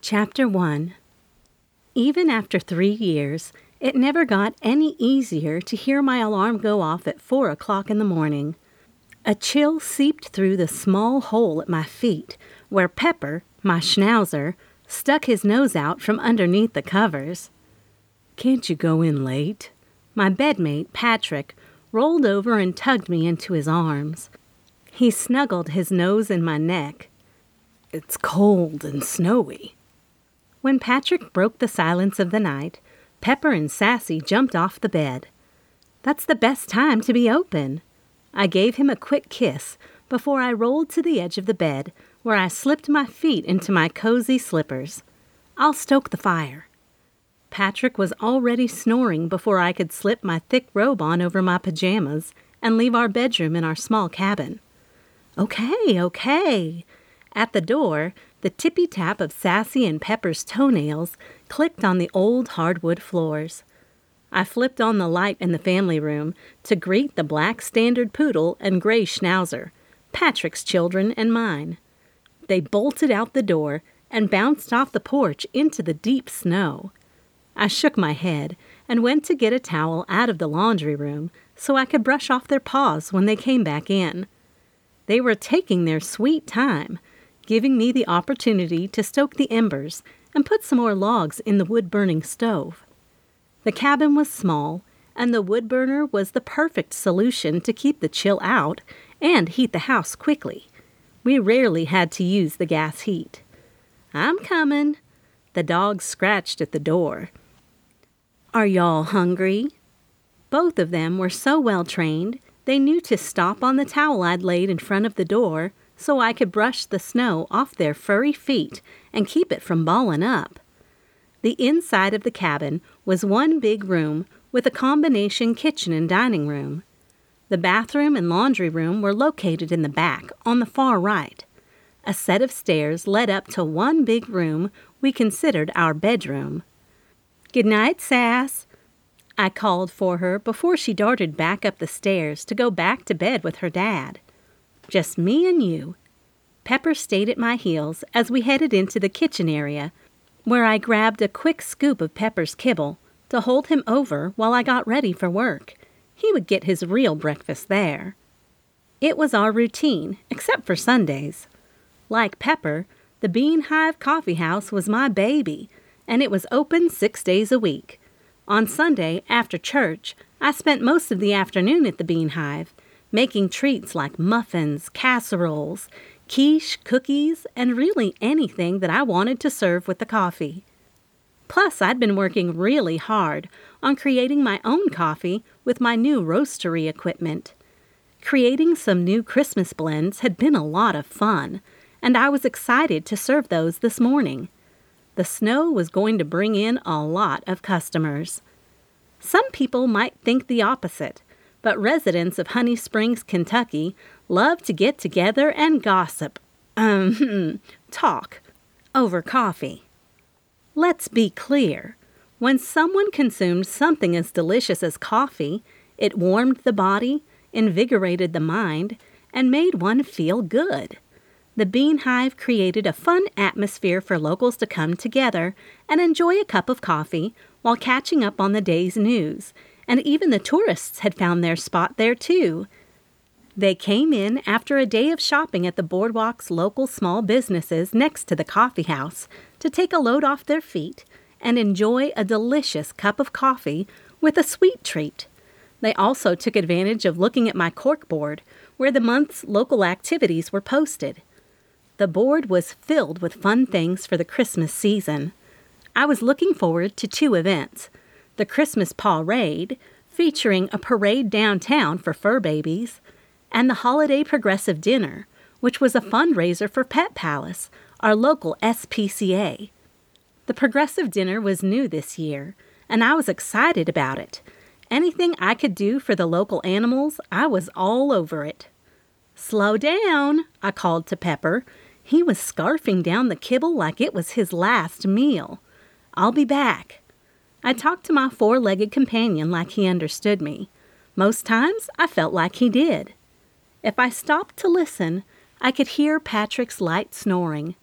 Chapter 1. Even after 3 years, it never got any easier to hear my alarm go off at 4 o'clock in the morning. A chill seeped through the small hole at my feet, where Pepper, my schnauzer, stuck his nose out from underneath the covers. "Can't you go in late?" My bedmate, Patrick, rolled over and tugged me into his arms. He snuggled his nose in my neck. "It's cold and snowy." When Patrick broke the silence of the night, Pepper and Sassy jumped off the bed. "That's the best time to be open." I gave him a quick kiss before I rolled to the edge of the bed, where I slipped my feet into my cozy slippers. "I'll stoke the fire." Patrick was already snoring before I could slip my thick robe on over my pajamas and leave our bedroom in our small cabin. Okay. At the door, the tippy-tap of Sassy and Pepper's toenails clicked on the old hardwood floors. I flipped on the light in the family room to greet the black standard poodle and gray schnauzer, Patrick's children and mine. They bolted out the door and bounced off the porch into the deep snow. I shook my head and went to get a towel out of the laundry room so I could brush off their paws when they came back in. They were taking their sweet time, giving me the opportunity to stoke the embers and put some more logs in the wood-burning stove. The cabin was small, and the wood burner was the perfect solution to keep the chill out and heat the house quickly. We rarely had to use the gas heat. "I'm coming." The dogs scratched at the door. "Are y'all hungry?" Both of them were so well trained, they knew to stop on the towel I'd laid in front of the door so I could brush the snow off their furry feet and keep it from balling up. The inside of the cabin was one big room with a combination kitchen and dining room. The bathroom and laundry room were located in the back on the far right. A set of stairs led up to one big room we considered our bedroom. "Good night, Sass," I called for her before she darted back up the stairs to go back to bed with her dad. "Just me and you." Pepper stayed at my heels as we headed into the kitchen area, where I grabbed a quick scoop of Pepper's kibble to hold him over while I got ready for work. He would get his real breakfast there. It was our routine, except for Sundays. Like Pepper, the Bean Hive Coffee House was my baby, and it was open 6 days a week. On Sunday, after church, I spent most of the afternoon at the Bean Hive, making treats like muffins, casseroles, quiche, cookies, and really anything that I wanted to serve with the coffee. Plus, I'd been working really hard on creating my own coffee with my new roastery equipment. Creating some new Christmas blends had been a lot of fun, and I was excited to serve those this morning. The snow was going to bring in a lot of customers. Some people might think the opposite, but residents of Honey Springs, Kentucky, love to get together and gossip, talk, over coffee. Let's be clear. When someone consumed something as delicious as coffee, it warmed the body, invigorated the mind, and made one feel good. The Bean Hive created a fun atmosphere for locals to come together and enjoy a cup of coffee while catching up on the day's news, and even the tourists had found their spot there too. They came in after a day of shopping at the boardwalk's local small businesses next to the coffee house to take a load off their feet and enjoy a delicious cup of coffee with a sweet treat. They also took advantage of looking at my corkboard, where the month's local activities were posted. The board was filled with fun things for the Christmas season. I was looking forward to 2 events: the Christmas Paw-Raid, featuring a parade downtown for fur babies, and the Holiday Progressive Dinner, which was a fundraiser for Pet Palace, our local SPCA. The Progressive Dinner was new this year, and I was excited about it. Anything I could do for the local animals, I was all over it. "Slow down," I called to Pepper. He was scarfing down the kibble like it was his last meal. "I'll be back." I talked to my 4-legged companion like he understood me. Most times, I felt like he did. If I stopped to listen, I could hear Patrick's light snoring.